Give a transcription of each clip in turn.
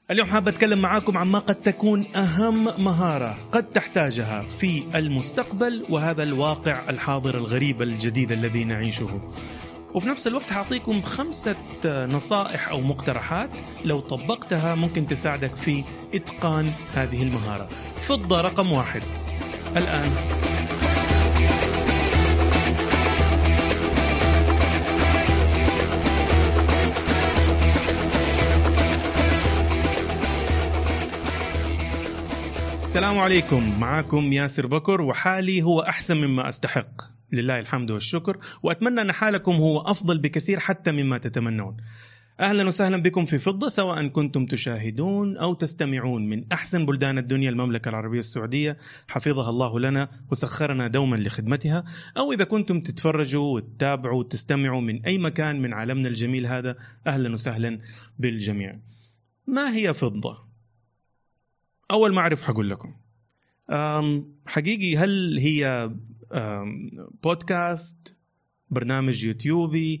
اليوم حابة أتكلم معاكم عما قد تكون أهم مهارة قد تحتاجها في المستقبل وهذا الواقع الحاضر الغريب الجديد الذي نعيشه. وفي نفس الوقت هعطيكم 5 نصائح أو مقترحات لو طبقتها ممكن تساعدك في إتقان هذه المهارة. فضة رقم 1 الآن. السلام عليكم، معاكم ياسر بكر، وحالي هو أحسن مما أستحق، لله الحمد والشكر، وأتمنى أن حالكم هو أفضل بكثير حتى مما تتمنون. أهلا وسهلا بكم في فضة، سواء كنتم تشاهدون أو تستمعون من أحسن بلدان الدنيا، المملكة العربية السعودية حفظها الله لنا وسخرنا دوما لخدمتها، أو إذا كنتم تتفرجوا وتتابعوا وتستمعوا من أي مكان من عالمنا الجميل هذا، أهلا وسهلا بالجميع. ما هي فضة؟ أول ما أعرف حقول لكم. حقيقي هل هي بودكاست، برنامج يوتيوبي،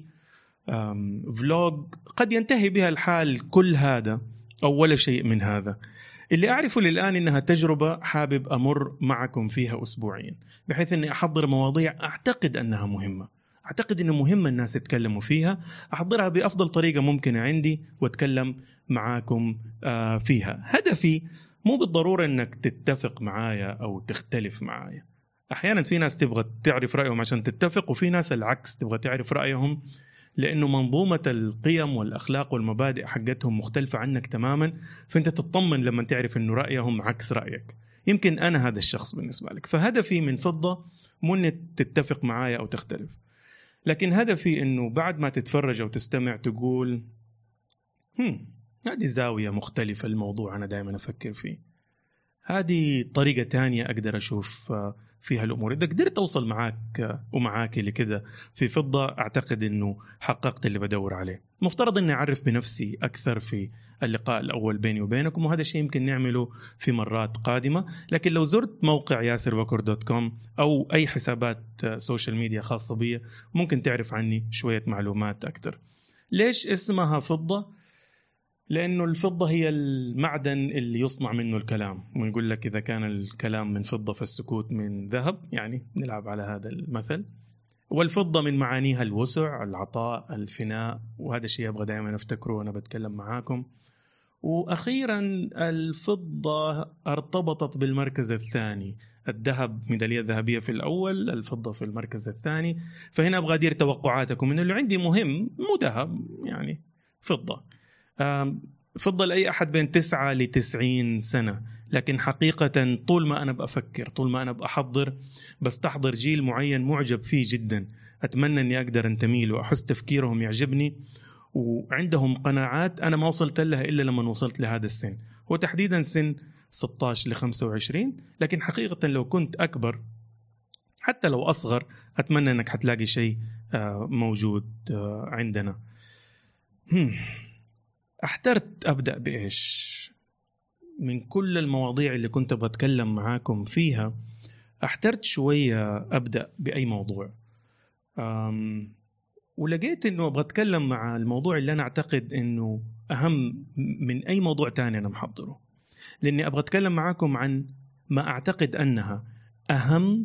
فلوج؟ قد ينتهي بها الحال كل هذا أو ولا شيء من هذا. اللي أعرفه للآن إنها تجربة حابب أمر معكم فيها أسبوعين، بحيث أني أحضر مواضيع أعتقد أنها مهمة، أعتقد أنه مهم الناس يتكلموا فيها، أحضرها بأفضل طريقة ممكنة عندي وأتكلم معاكم فيها. هدفي مو بالضرورة أنك تتفق معايا أو تختلف معايا. أحيانا في ناس تبغى تعرف رأيهم عشان تتفق، وفي ناس العكس تبغى تعرف رأيهم لأنه منظومة القيم والأخلاق والمبادئ حقتهم مختلفة عنك تماما، فأنت تطمن لما تعرف أنه رأيهم عكس رأيك. يمكن أنا هذا الشخص بالنسبة لك. فهدفي من فضة مو أنك تتفق معايا أو تختلف، لكن هدفي أنه بعد ما تتفرج أو تستمع تقول هذه زاوية مختلفة الموضوع أنا دائما أفكر فيه، هذه طريقة تانية أقدر أشوف فيها الأمور. إذا قدرت أوصل معاك ومعاك لكذا في فضة، أعتقد أنه حققت اللي بدور عليه. مفترض أني أعرف بنفسي أكثر في اللقاء الأول بيني وبينكم، وهذا الشيء يمكن نعمله في مرات قادمة. لكن لو زرت موقع ياسربكر.com أو أي حسابات سوشيال ميديا خاصة بي، ممكن تعرف عني شوية معلومات أكثر. ليش اسمها فضة؟ لأنه الفضة هي المعدن اللي يصنع منه الكلام، ونقول لك إذا كان الكلام من فضة فالسكوت من ذهب، يعني نلعب على هذا المثل. والفضة من معانيها الوسع، العطاء، الفناء، وهذا الشيء أبغى دائما أفتكره وأنا بتكلم معاكم. وأخيرا الفضة ارتبطت بالمركز الثاني، الذهب ميدالية ذهبية في الأول، الفضة في المركز الثاني. فهنا أبغى أدير توقعاتكم إنه اللي عندي مهم مو ذهب، يعني فضة. فضة لأي أحد بين 9 ل90 سنة، لكن حقيقة طول ما أنا بأفكر، طول ما أنا بأحضر، بستحضر جيل معين معجب فيه جدا، أتمنى أني أقدر أنتمي له، أحس تفكيرهم يعجبني، وعندهم قناعات أنا ما وصلت لها إلا لما وصلت لهذا السن، هو تحديدا سن 16 ل 25. لكن حقيقة لو كنت أكبر، حتى لو أصغر، أتمنى أنك حتلاقي شيء موجود عندنا. احترت أبدأ بإيش؟ من كل المواضيع اللي كنت بتكلم معاكم فيها، احترت شوية أبدأ بأي موضوع. ولقيت أنه أبغى أتكلم مع الموضوع اللي أنا أعتقد أنه أهم من أي موضوع تاني أنا محضره، لأني أبغى أتكلم معاكم عن ما أعتقد أنها أهم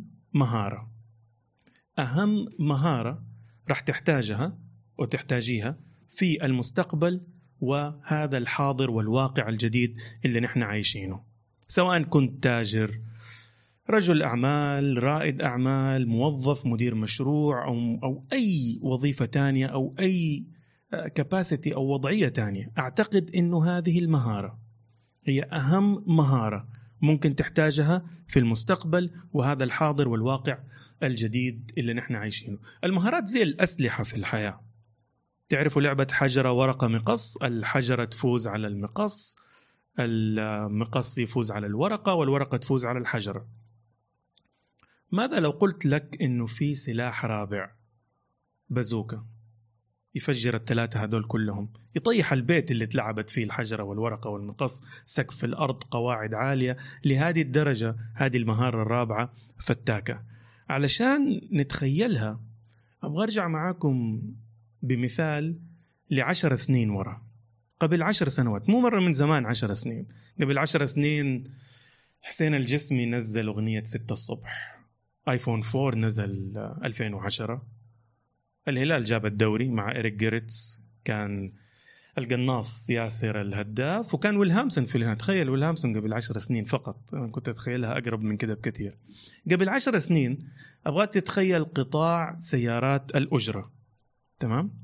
مهارة راح تحتاجها وتحتاجيها في المستقبل وهذا الحاضر والواقع الجديد اللي نحن عايشينه. سواء كنت تاجر، رجل أعمال، رائد أعمال، موظف، مدير مشروع، أو أي وظيفة تانية، أو أي كاباسيتي أو وضعية تانية، أعتقد إنه هذه المهارة هي أهم مهارة ممكن تحتاجها في المستقبل وهذا الحاضر والواقع الجديد اللي نحن عايشينه. المهارات زي الأسلحة في الحياة. تعرفوا لعبة حجرة ورقة مقص؟ الحجرة تفوز على المقص، المقص يفوز على الورقة، والورقة تفوز على الحجرة. ماذا لو قلت لك إنه في سلاح رابع، بازوكا، يفجر ال3 هذول كلهم، يطيح البيت اللي تلعبت فيه الحجرة والورقة والمقص، سقف الأرض، قواعد عالية. لهذه الدرجة هذه المهارة الرابعة فتاكة. علشان نتخيلها أبغى أرجع معاكم بمثال ل10 سنين وراء. قبل 10 سنوات، مو مرة من زمان، 10 سنين. قبل 10 سنين حسين الجسمي نزل أغنية 6 الصبح، آيفون 4 نزل 2010، الهلال جاب الدوري مع إريك جيرتس، كان القناص ياسر الهداف، وكان ويلهامسون في النهاية. تخيل ويلهامسون قبل 10 سنين فقط، أنا كنت أتخيلها أقرب من كده بكثير. قبل 10 سنين أبغاك تتخيل قطاع سيارات الأجرة، تمام؟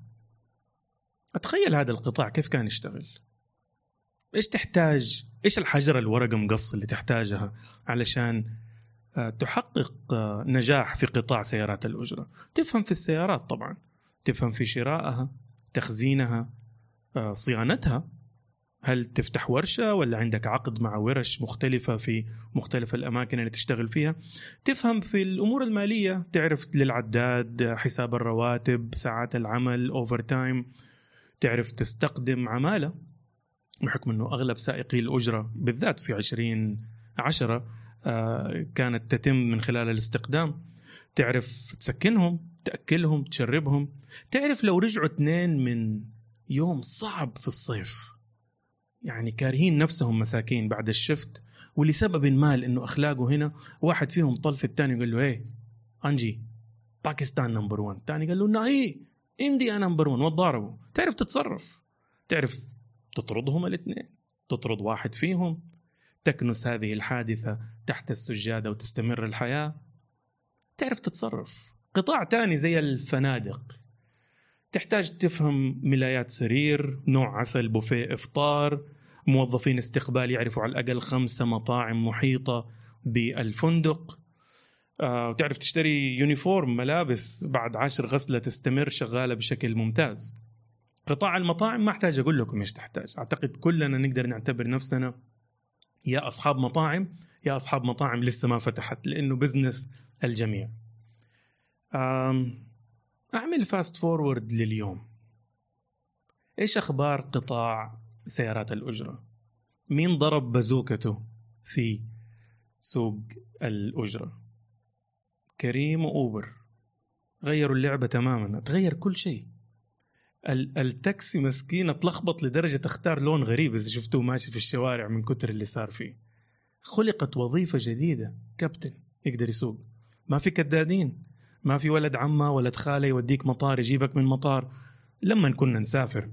أتخيل هذا القطاع كيف كان يشتغل، إيش تحتاج، إيش الحجر الورقة مقص اللي تحتاجها علشان تحقق نجاح في قطاع سيارات الأجرة. تفهم في السيارات طبعا، تفهم في شرائها، تخزينها، صيانتها، هل تفتح ورشة ولا عندك عقد مع ورش مختلفة في مختلف الأماكن اللي تشتغل فيها. تفهم في الأمور المالية، تعرف للعداد، حساب الرواتب، ساعات العمل، أوفر تايم. تعرف تستخدم عمالة بحكم أنه أغلب سائقي الأجرة بالذات في 2010 كانت تتم من خلال الاستقدام. تعرف تسكنهم، تأكلهم، تشربهم. تعرف لو رجعوا 2 من يوم صعب في الصيف، يعني كارهين نفسهم مساكين بعد الشفت، ولسبب ما لأنه أخلاقه هنا، واحد فيهم طلف الثاني قال له إيه أنجي باكستان نمبر 1، الثاني قال له ناي إنديا نمبر 1، وضاربوا. تعرف تتصرف، تعرف تطردهم الاثنين، تطرد واحد فيهم، تكنس هذه الحادثة تحت السجادة وتستمر الحياة. تعرف تتصرف. قطاع تاني زي الفنادق، تحتاج تفهم ملايات سرير، نوع عسل، بوفيه إفطار، موظفين استقبال يعرفوا على الأقل 5 مطاعم محيطة بالفندق. وتعرف تشتري يونيفورم، ملابس بعد 10 غسلة تستمر شغالة بشكل ممتاز. قطاع المطاعم ما أحتاج أقول لكم إيش تحتاج، أعتقد كلنا نقدر نعتبر نفسنا يا أصحاب مطاعم يا أصحاب مطاعم لسه ما فتحت، لأنه بزنس الجميع. أعمل فاست فورورد لليوم. إيش أخبار قطاع سيارات الأجرة؟ مين ضرب بازوكته في سوق الأجرة؟ كريم وأوبر غيروا اللعبة تماما، تغير كل شيء. التاكسي مسكينة تلخبط لدرجة اختار لون غريب إذا شفتوه ماشي في الشوارع من كتر اللي صار فيه. خلقت وظيفة جديدة، كابتن يقدر يسوق. ما في كدادين، ما في ولد عمه ولد خاله يوديك مطار يجيبك من مطار لما كنا نسافر.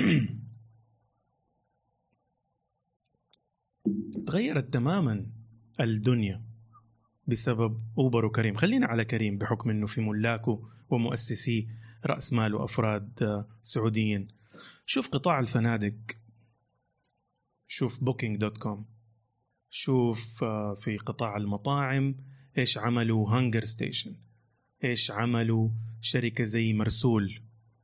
تغيرت تماما الدنيا بسبب أوبر وكريم. خلينا على كريم بحكم أنه في ملاكه ومؤسسي رأس مال وأفراد سعوديين. شوف قطاع الفنادق، شوف booking.com، شوف في قطاع المطاعم إيش عملوا هانجر ستيشن، إيش عملوا شركة زي مرسول.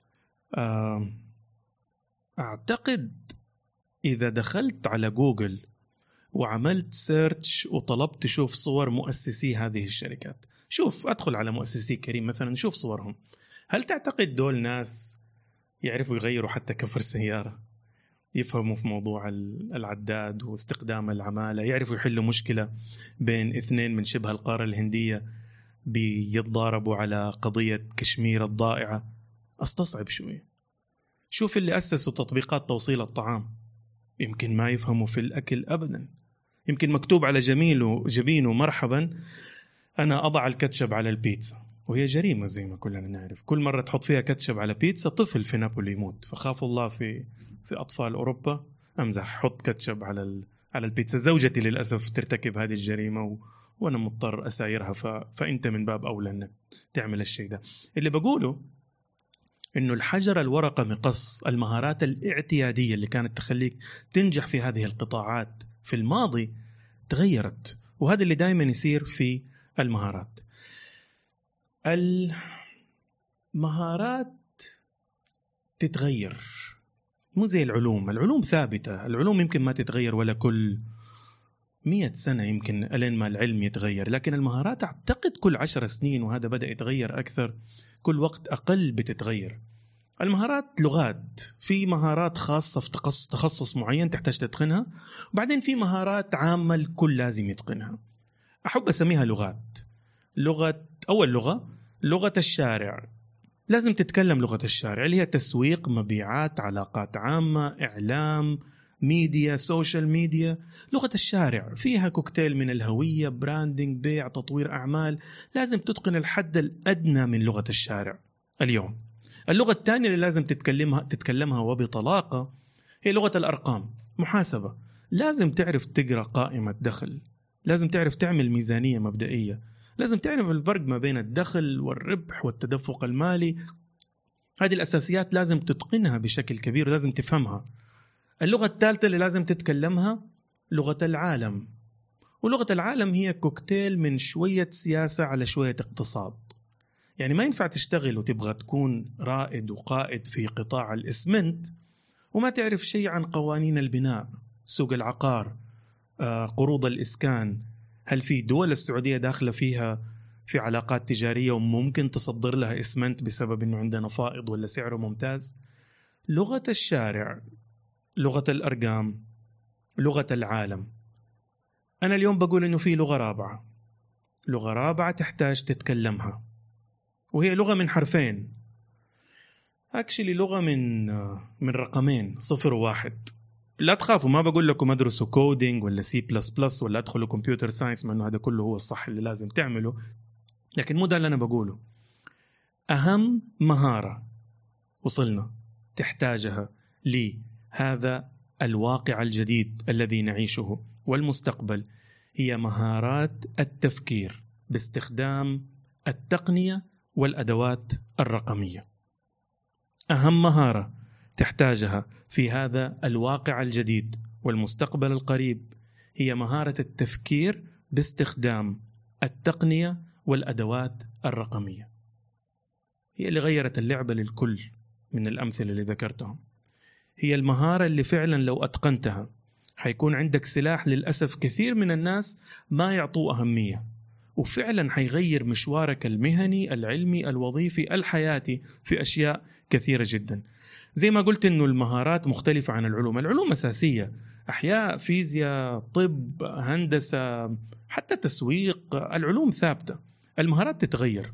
أعتقد إذا دخلت على جوجل وعملت سيرش وطلبت تشوف صور مؤسسي هذه الشركات، شوف أدخل على مؤسسي كريم مثلا، شوف صورهم. هل تعتقد دول ناس يعرفوا يغيروا حتى كفر سيارة، يفهموا في موضوع العداد واستخدام العمالة، يعرفوا يحلوا مشكلة بين 2 من شبه القارة الهندية بيتضاربوا على قضية كشمير الضائعة؟ استصعب شوي. شوف اللي أسسوا تطبيقات توصيل الطعام، يمكن ما يفهموا في الأكل أبدا، يمكن مكتوب على جبينه مرحبا أنا أضع الكاتشب على البيتزا، وهي جريمة زي ما كلنا نعرف. كل مرة تحط فيها كاتشب على بيتزا طفل في نابولي يموت، فخافوا الله في أطفال أوروبا. أمزح، حط كاتشب على البيتزا. زوجتي للأسف ترتكب هذه الجريمة وأنا مضطر أسايرها، فأنت من باب أولى أنك تعمل الشيء ده. اللي بقوله إنه الحجر الورقة مقص، المهارات الاعتيادية اللي كانت تخليك تنجح في هذه القطاعات في الماضي تغيرت، وهذا اللي دائما يصير في المهارات. المهارات تتغير، مو زي العلوم ثابتة. العلوم يمكن ما تتغير ولا كل 100 سنة يمكن ألين ما العلم يتغير، لكن المهارات أعتقد كل 10 سنين، وهذا بدأ يتغير أكثر، كل وقت أقل بتتغير. المهارات لغات، في مهارات خاصة في تخصص معين تحتاج تتقنها، وبعدين في مهارات عامة الكل لازم يتقنها. أحب أسميها لغات. أول لغة الشارع، لازم تتكلم لغة الشارع اللي هي تسويق، مبيعات، علاقات عامة، إعلام، ميديا، سوشيال ميديا. لغة الشارع فيها كوكتيل من الهوية، براندنج، بيع، تطوير أعمال. لازم تتقن الحد الأدنى من لغة الشارع اليوم. اللغة الثانية اللي لازم تتكلمها وبطلاقة هي لغة الأرقام، محاسبة. لازم تعرف تقرأ قائمة دخل، لازم تعرف تعمل ميزانية مبدئية، لازم تعرف الفرق ما بين الدخل والربح والتدفق المالي. هذه الأساسيات لازم تتقنها بشكل كبير ولازم تفهمها. اللغة الثالثة اللي لازم تتكلمها لغة العالم. ولغة العالم هي كوكتيل من شوية سياسة على شوية اقتصاد. يعني ما ينفع تشتغل وتبغى تكون رائد وقائد في قطاع الإسمنت وما تعرف شيء عن قوانين البناء، سوق العقار، قروض الإسكان. هل في دول السعودية داخلة فيها في علاقات تجارية وممكن تصدر لها إسمنت بسبب أنه عندنا فائض ولا سعره ممتاز؟ لغة الشارع، لغة الأرقام، لغة العالم. أنا اليوم بقول أنه في لغة رابعة، لغة رابعة تحتاج تتكلمها، وهي لغة من حرفين، أكشلي لغة من رقمين، 0 و1. لا تخافوا، ما بقول لكم ادرسوا كودينج ولا C++ ولا ادخلوا كمبيوتر ساينس، ما انه هذا كله هو الصح اللي لازم تعمله، لكن مو ده اللي انا بقوله. اهم مهارة وصلنا تحتاجها لهذا الواقع الجديد الذي نعيشه والمستقبل هي مهارات التفكير باستخدام التقنية والأدوات الرقمية. أهم مهارة تحتاجها في هذا الواقع الجديد والمستقبل القريب هي مهارة التفكير باستخدام التقنية والأدوات الرقمية. هي اللي غيرت اللعبة للكل من الأمثلة اللي ذكرتهم. هي المهارة اللي فعلا لو أتقنتها حيكون عندك سلاح للأسف كثير من الناس ما يعطوه أهمية، وفعلا حيغير مشوارك المهني، العلمي، الوظيفي، الحياتي في أشياء كثيرة جدا. زي ما قلت إنه المهارات مختلفة عن العلوم. العلوم أساسية، أحياء، فيزياء، طب، هندسة، حتى تسويق. العلوم ثابتة، المهارات تتغير.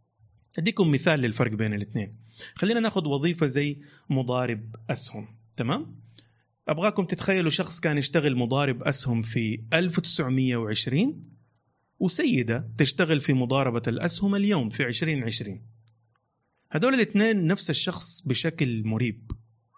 أديكم مثال للفرق بين الاثنين. خلينا ناخد وظيفة زي مضارب أسهم، تمام؟ أبغاكم تتخيلوا شخص كان يشتغل مضارب أسهم في 1920 وسيدة تشتغل في مضاربة الأسهم اليوم في 2020. هدول الاثنين نفس الشخص بشكل مريب،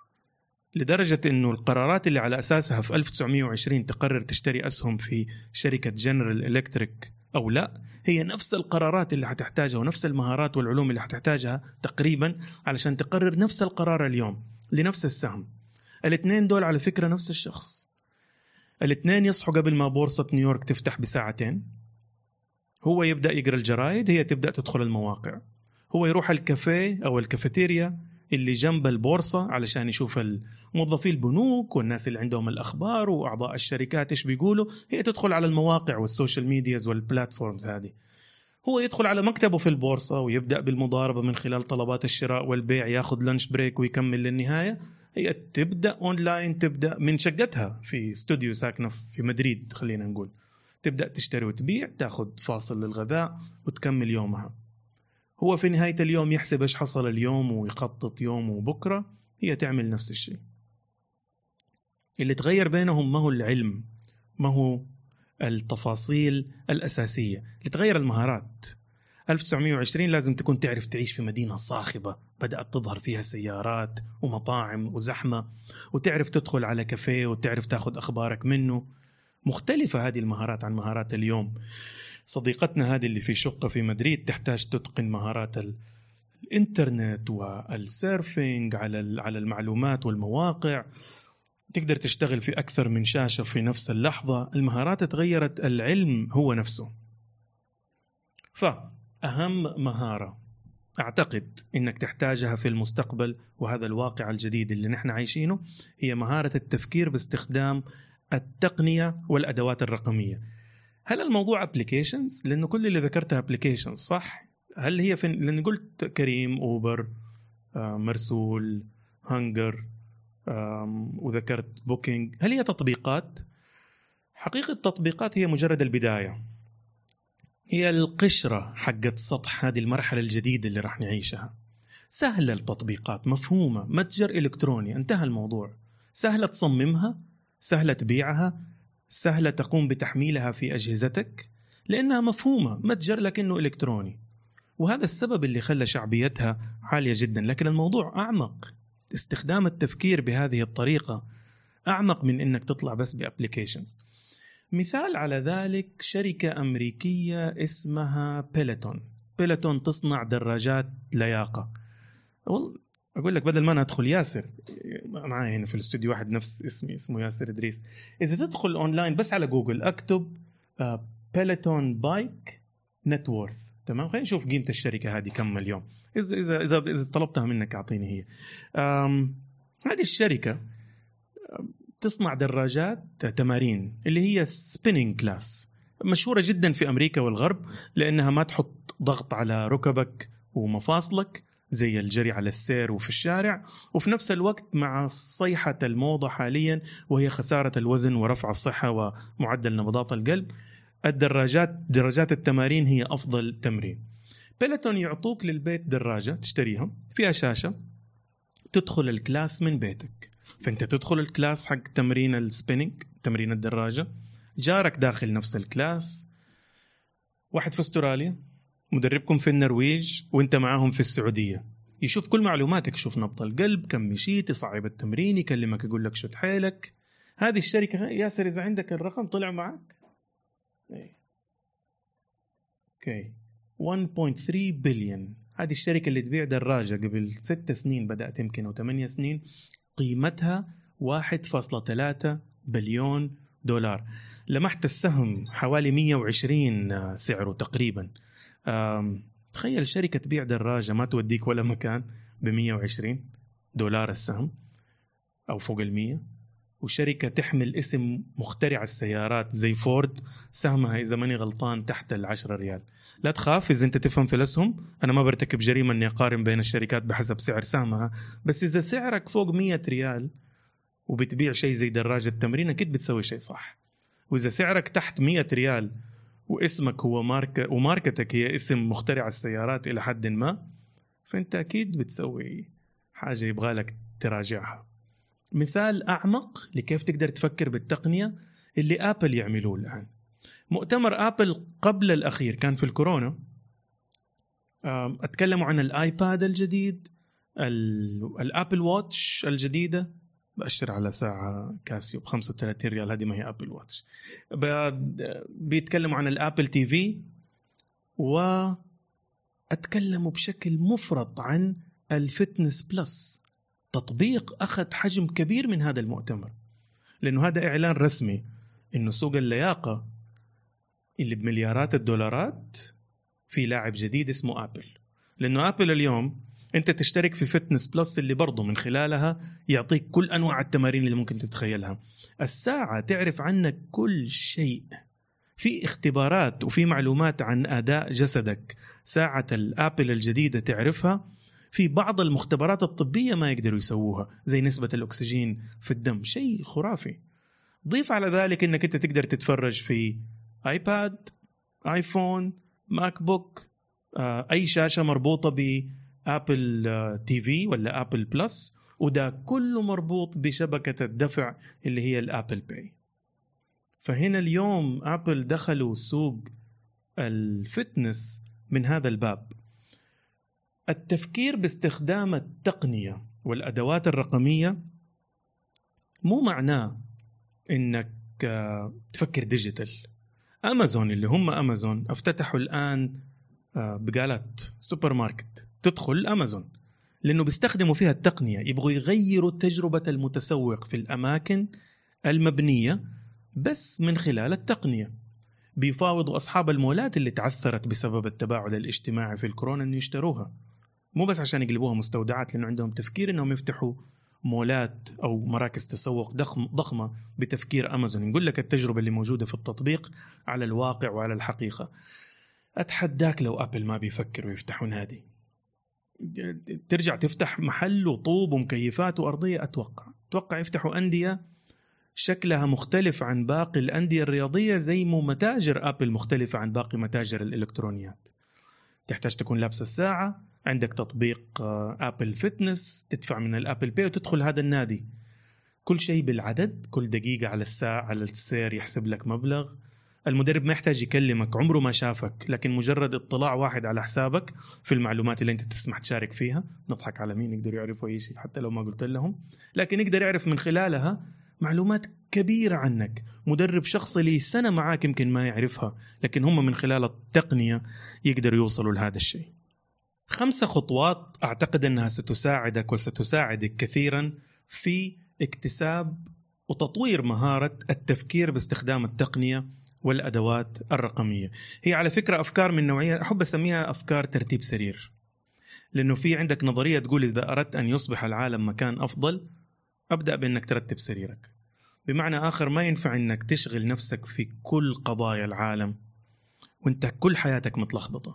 لدرجة أنه القرارات اللي على أساسها في 1920 تقرر تشتري أسهم في شركة جنرال إلكتريك أو لا، هي نفس القرارات اللي هتحتاجها ونفس المهارات والعلوم اللي هتحتاجها تقريبا علشان تقرر نفس القرار اليوم لنفس السهم. الاثنين دول على فكرة نفس الشخص. الاثنين يصحوا قبل ما بورصة نيويورك تفتح بساعتين، هو يبدأ يقرأ الجرائد، هي تبدأ تدخل المواقع. هو يروح الكافيه أو الكافيتيريا اللي جنب البورصة علشان يشوف موظفي البنوك والناس اللي عندهم الأخبار وأعضاء الشركات إيش بيقولوا. هي تدخل على المواقع والسوشيال ميدياز والبلاتفورمز هذه. هو يدخل على مكتبه في البورصة ويبدأ بالمضاربة من خلال طلبات الشراء والبيع، ياخذ لانش بريك ويكمل للنهاية. هي تبدأ أونلاين، تبدأ من شقتها في استوديو ساكنة في مدريد خلينا نقول، تبدأ تشتري وتبيع، تاخذ فاصل للغذاء وتكمل يومها. هو في نهاية اليوم يحسب إيش حصل اليوم ويخطط يومه وبكرة. هي تعمل نفس الشيء. اللي تغير بينهم ما هو العلم، ما هو التفاصيل الأساسية، اللي تغير المهارات. 1920 لازم تكون تعرف تعيش في مدينة صاخبة بدأت تظهر فيها سيارات ومطاعم وزحمة، وتعرف تدخل على كافيه وتعرف تاخذ أخبارك منه. مختلفة هذه المهارات عن مهارات اليوم. صديقتنا هذه اللي في شقة في مدريد تحتاج تتقن مهارات الإنترنت والسيرفينج على المعلومات والمواقع، تقدر تشتغل في أكثر من شاشة في نفس اللحظة. المهارات تغيرت، العلم هو نفسه. فأهم مهارة أعتقد إنك تحتاجها في المستقبل وهذا الواقع الجديد اللي نحن عايشينه هي مهارة التفكير باستخدام التقنية والأدوات الرقمية. هل الموضوع applications؟ لأنه كل اللي ذكرتها applications صح؟ هل هي لأن قلت كريم، أوبر، مرسول، هانجر، وذكرت بوكينج، هل هي تطبيقات؟ حقيقة التطبيقات هي مجرد البداية، هي القشرة حقت سطح هذه المرحلة الجديدة اللي راح نعيشها. سهلة التطبيقات، مفهومة، متجر إلكتروني، انتهى الموضوع. سهلة تصممها، سهلة تبيعها، سهلة تقوم بتحميلها في أجهزتك، لأنها مفهومة، متجر لكنه إلكتروني. وهذا السبب اللي خلى شعبيتها عالية جدا. لكن الموضوع أعمق. استخدام التفكير بهذه الطريقة أعمق من إنك تطلع بس بأبليكيشنز. مثال على ذلك شركة أمريكية اسمها بيلتون تصنع دراجات لياقة. أقول لك بدل ما أنا أدخل، ياسر معي هنا في الاستوديو واحد نفس اسمي، اسمه ياسر إدريس. إذا تدخل أونلاين بس على جوجل أكتب بيلتون بايك نت وورث، تمام، خلينا نشوف قيمة الشركة هذه كم مليون. إذا طلبتها منك أعطيني هي. هذه الشركة تصنع دراجات تمارين اللي هي سبيننج كلاس، مشهورة جدا في أمريكا والغرب، لأنها ما تحط ضغط على ركبك ومفاصلك زي الجري على السير وفي الشارع، وفي نفس الوقت مع صيحة الموضة حاليا وهي خسارة الوزن ورفع الصحة ومعدل نبضات القلب، دراجات التمارين هي أفضل تمرين. بيلتون يعطوك للبيت دراجة تشتريها فيها شاشة، تدخل الكلاس من بيتك. فأنت تدخل الكلاس حق تمرين السبيننج، تمرين الدراجة، جارك داخل نفس الكلاس، واحد في استراليا، مدربكم في النرويج، وانت معاهم في السعودية، يشوف كل معلوماتك، يشوف نبض القلب، كم مشيت، يصعب التمرين، يكلمك يقول لك شد حيلك. هذه الشركة ياسر إذا عندك الرقم طلع معك اوكي 1.3 بليون. هذه الشركة اللي تبيع دراجة قبل 6 سنين بدأت يمكن أو 8 سنين، قيمتها 1.3 بليون دولار. لمحت السهم حوالي 120 سعره تقريبا. تخيل شركة تبيع دراجة ما توديك ولا مكان ب$120 السهم أو فوق 100، وشركة تحمل اسم مخترع السيارات زي فورد، سهمها إذا ماني غلطان تحت $10. لا تخاف إذا أنت تفهم في الأسهم، أنا ما برتكب جريمة أني أقارن بين الشركات بحسب سعر سهمها، بس إذا سعرك فوق $100 وبتبيع شيء زي دراجة تمرين أكيد بتسوي شيء صح. وإذا سعرك تحت $100 واسمك هو وماركتك هي اسم مخترع السيارات إلى حد ما، فأنت أكيد بتسوي حاجة يبغالك تراجعها. مثال أعمق لكيف تقدر تفكر بالتقنية اللي آبل يعملوه الآن. مؤتمر آبل قبل الأخير كان في الكورونا، أتكلموا عن الآيباد الجديد، الآبل واتش الجديدة، بأشر على ساعة كاسيو $35، هذه ما هي آبل واتش. بيتكلموا عن الآبل تي في، وأتكلموا بشكل مفرط عن الفتنس بلس، تطبيق أخذ حجم كبير من هذا المؤتمر، لأنه هذا إعلان رسمي إنه سوق اللياقة اللي بمليارات الدولارات في لاعب جديد اسمه آبل. لأنه آبل اليوم أنت تشترك في فتنس بلس اللي برضو من خلالها يعطيك كل أنواع التمارين اللي ممكن تتخيلها. الساعة تعرف عنك كل شيء، في اختبارات وفي معلومات عن أداء جسدك ساعة الآبل الجديدة تعرفها. في بعض المختبرات الطبية ما يقدروا يسووها، زي نسبة الأكسجين في الدم، شيء خرافي. ضيف على ذلك أنك أنت تقدر تتفرج في آيباد، آيفون، ماك بوك، أي شاشة مربوطة بآبل تي في ولا آبل بلس، وده كله مربوط بشبكة الدفع اللي هي الآبل باي. فهنا اليوم آبل دخلوا سوق الفتنس من هذا الباب. التفكير باستخدام التقنية والأدوات الرقمية مو معناه إنك تفكر ديجيتال. أمازون اللي هم أمازون افتتحوا الآن بقالات سوبر ماركت، تدخل أمازون لأنه بيستخدموا فيها التقنية، يبغوا يغيروا تجربة المتسوق في الأماكن المبنية بس من خلال التقنية. بيفاوضوا أصحاب المولات اللي تعثرت بسبب التباعد الاجتماعي في الكورونا إنه يشتروها، مو بس عشان يقلبوها مستودعات، لأنه عندهم تفكير إنهم يفتحوا مولات أو مراكز تسوق ضخمة بتفكير أمازون. نقول لك التجربة اللي موجودة في التطبيق على الواقع وعلى الحقيقة. أتحداك لو أبل ما بيفكروا يفتحوا نادي، ترجع تفتح محل وطوب ومكيفات وأرضية، أتوقع يفتحوا أندية شكلها مختلف عن باقي الأندية الرياضية، زي مو متاجر أبل مختلفة عن باقي متاجر الإلكترونيات. تحتاج تكون لابس الساعة، عندك تطبيق أبل فيتنس، تدفع من الأبل باي وتدخل هذا النادي. كل شيء بالعدد، كل دقيقة على الساعة على السير يحسب لك مبلغ. المدرب ما يحتاج يكلمك، عمره ما شافك، لكن مجرد اطلاع واحد على حسابك في المعلومات اللي انت تسمح تشارك فيها. نضحك على مين يقدر يعرفوا أي شيء حتى لو ما قلت لهم، لكن يقدر يعرف من خلالها معلومات كبيرة عنك. مدرب شخصي لي سنة معاك يمكن ما يعرفها، لكن هم من خلال التقنية يقدروا يوصلوا لهذا الشيء. 5 خطوات أعتقد أنها ستساعدك وستساعدك كثيرا في اكتساب وتطوير مهارة التفكير باستخدام التقنية والأدوات الرقمية. هي على فكرة أفكار من نوعية أحب أسميها أفكار ترتيب سرير، لأنه في عندك نظرية تقول إذا أردت أن يصبح العالم مكان أفضل أبدأ بأنك ترتب سريرك. بمعنى آخر ما ينفع أنك تشغل نفسك في كل قضايا العالم وانت كل حياتك متلخبطة.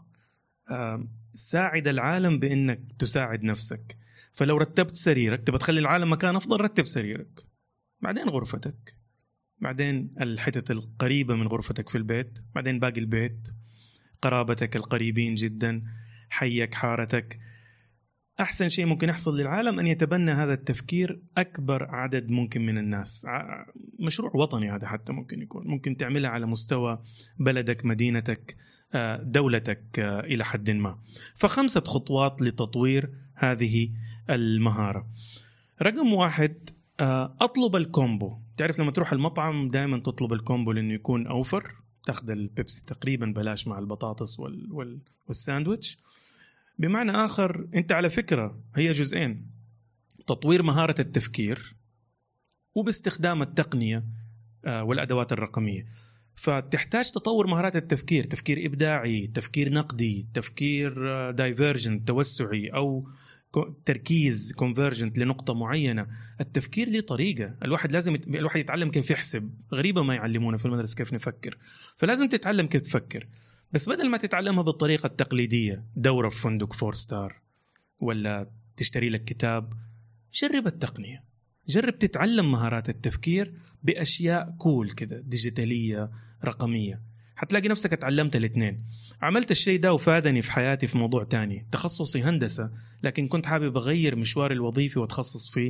ساعد العالم بأنك تساعد نفسك. فلو رتبت سريرك تبى تخلي العالم مكان أفضل، رتب سريرك، بعدين غرفتك، بعدين الحتة القريبة من غرفتك في البيت، بعدين باقي البيت، قرابتك القريبين جدا، حيك، حارتك. أحسن شيء ممكن يحصل للعالم أن يتبنى هذا التفكير أكبر عدد ممكن من الناس. مشروع وطني هذا حتى ممكن يكون، ممكن تعملها على مستوى بلدك، مدينتك، دولتك إلى حد ما. ف5 خطوات لتطوير هذه المهارة. رقم 1، أطلب الكومبو. تعرف لما تروح المطعم دائما تطلب الكومبو لأنه يكون أوفر، تأخذ البيبسي تقريبا بلاش مع البطاطس والساندويتش. بمعنى آخر أنت على فكرة هي جزئين: تطوير مهارة التفكير وباستخدام التقنية والأدوات الرقمية. فتحتاج تطور مهارات التفكير، تفكير إبداعي، تفكير نقدي، تفكير دايفيرجنت توسعي، أو تركيز كونفيرجنت لنقطة معينة. التفكير ليه طريقة. الواحد يتعلم كيف يحسب، غريبة ما يعلمونا في المدرسة كيف نفكر. فلازم تتعلم كيف تفكر، بس بدل ما تتعلمها بالطريقة التقليدية، دورة في فندق 4 ستار ولا تشتري لك كتاب، جرب التقنية، جرب تتعلم مهارات التفكير بأشياء كول كده، ديجيتالية رقمية. حتلاقي نفسك اتعلمت الاثنين. عملت الشيء ده وفادني في حياتي في موضوع تاني، تخصصي هندسة، لكن كنت حابب أغير مشواري الوظيفي واتخصص في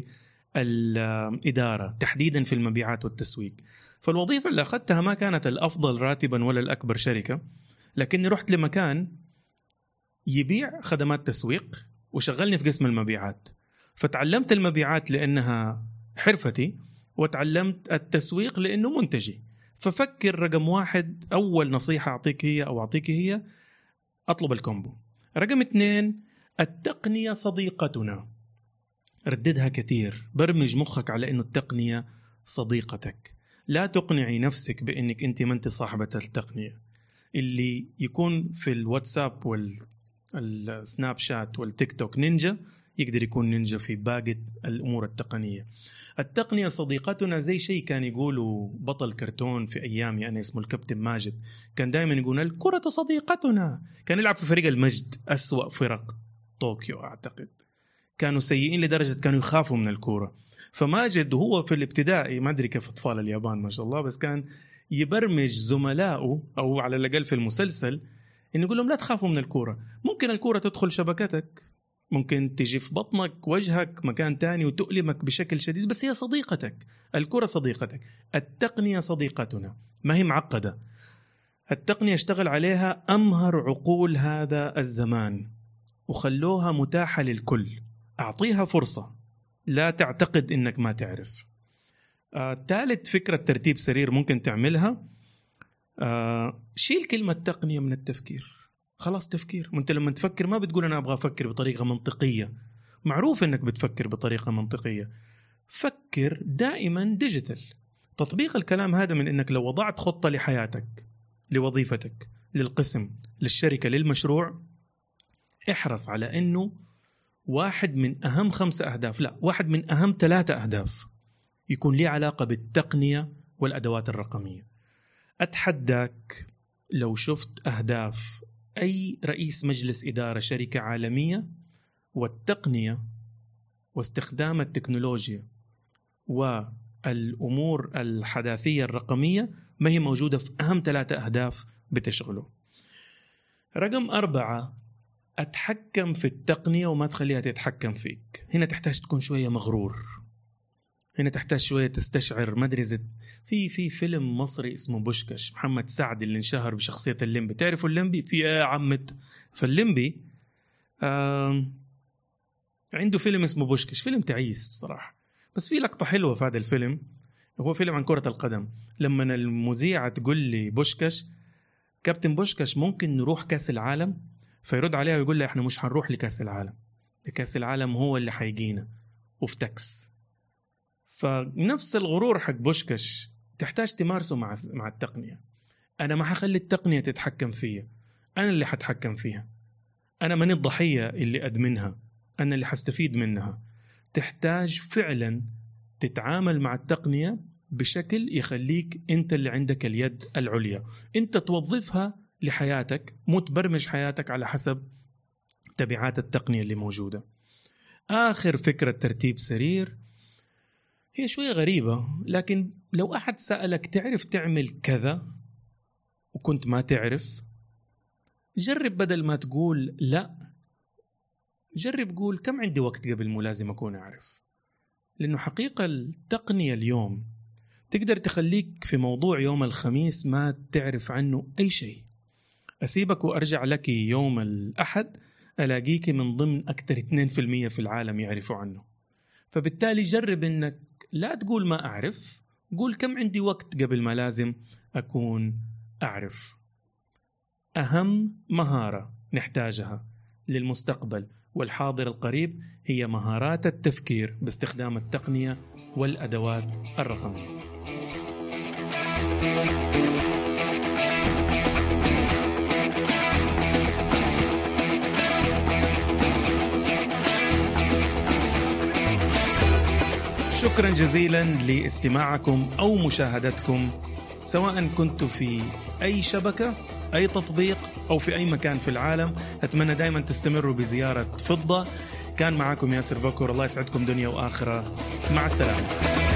الإدارة، تحديدا في المبيعات والتسويق. فالوظيفة اللي أخذتها ما كانت الأفضل راتبا ولا الأكبر شركة، لكني رحت لمكان يبيع خدمات تسويق وشغلني في قسم المبيعات. فتعلمت المبيعات لأنها حرفتي، وتعلمت التسويق لأنه منتجي. ففكر رقم 1، أول نصيحة أعطيك هي أطلب الكومبو. رقم 2، التقنية صديقتنا. رددها كثير، برمج مخك على أنه التقنية صديقتك. لا تقنعي نفسك بأنك أنت ما أنت صاحبة التقنية. اللي يكون في الواتساب والسناب شات والتيك توك نينجا يقدر يكون نينجا في باقي الأمور التقنية. التقنية صديقتنا زي شيء كان يقولوا بطل كرتون في أيامي أنا اسمه الكابتن ماجد، كان دائما يقول الكرة صديقتنا. كان يلعب في فريق المجد، أسوأ فرق طوكيو أعتقد، كانوا سيئين لدرجة كانوا يخافوا من الكرة. فماجد هو في الابتدائي، ما أدري كيف أطفال اليابان ما شاء الله، بس كان يبرمج زملائه أو على الأقل في المسلسل إنه يقول لهم لا تخافوا من الكرة. ممكن الكرة تدخل شبكتك، ممكن تجي في بطنك، وجهك، مكان تاني وتؤلمك بشكل شديد، بس هي صديقتك. الكرة صديقتك. التقنية صديقتنا، ما هي معقدة. التقنية اشتغل عليها أمهر عقول هذا الزمان وخلوها متاحة للكل. أعطيها فرصة، لا تعتقد إنك ما تعرف. ثالث فكرة ترتيب سرير ممكن تعملها، شيل كلمة تقنية من التفكير. خلاص تفكير، وانت لما تفكر ما بتقول أنا أبغى أفكر بطريقة منطقية، معروف أنك بتفكر بطريقة منطقية. فكر دائما ديجيتال. تطبيق الكلام هذا من أنك لو وضعت خطة لحياتك، لوظيفتك، للقسم، للشركة، للمشروع، احرص على أنه واحد من أهم 5 أهداف، لا، واحد من أهم 3 أهداف يكون ليه علاقة بالتقنية والأدوات الرقمية. أتحداك لو شفت أهداف أي رئيس مجلس إدارة شركة عالمية، والتقنية واستخدام التكنولوجيا والأمور الحداثية الرقمية ما هي موجودة في أهم 3 أهداف بتشغله. رقم 4، أتحكم في التقنية وما تخليها تتحكم فيك. هنا تحتاج تكون شوية مغرور، هنا تحتاج شوية تستشعر. ما أدري في فيلم مصري اسمه بوشكاش، محمد سعد اللي انشهر بشخصية الليمبي. تعرفوا الليمبي؟ في عمت. فالليمبي عنده فيلم اسمه بوشكاش، فيلم تعيس بصراحة، بس في لقطة حلوة في هذا الفيلم. هو فيلم عن كرة القدم. لما المذيعة تقول لي بوشكاش، كابتن بوشكاش ممكن نروح كأس العالم؟ فيرد عليها ويقول لها احنا مش هنروح لكأس العالم، كأس العالم هو اللي حيجينا وفتكس. فنفس الغرور حق بوشكاش تحتاج تمارسه مع التقنية. أنا ما حخلي التقنية تتحكم فيها، أنا اللي حتحكم فيها. أنا من الضحية اللي أدمنها، أنا اللي حستفيد منها. تحتاج فعلا تتعامل مع التقنية بشكل يخليك أنت اللي عندك اليد العليا، أنت توظفها لحياتك، مو تبرمج حياتك على حسب تبعات التقنية اللي موجودة. آخر فكرة ترتيب سرير هي شوية غريبة، لكن لو أحد سألك تعرف تعمل كذا وكنت ما تعرف، جرب بدل ما تقول لا، جرب قول كم عندي وقت قبل مو لازم أكون أعرف. لأنه حقيقة التقنية اليوم تقدر تخليك في موضوع يوم الخميس ما تعرف عنه أي شيء، أسيبك وأرجع لك يوم الأحد ألاقيك من ضمن أكثر 2% في العالم يعرفوا عنه. فبالتالي جرب إنك لا تقول ما أعرف، قول كم عندي وقت قبل ما لازم أكون أعرف. أهم مهارة نحتاجها للمستقبل والحاضر القريب هي مهارات التفكير باستخدام التقنية والأدوات الرقمية. شكرا جزيلا لاستماعكم أو مشاهدتكم، سواء كنتوا في أي شبكة، أي تطبيق، أو في أي مكان في العالم. أتمنى دائما تستمروا بزيارة فضة. كان معكم ياسر بكر، الله يسعدكم دنيا وآخرة. مع السلامة.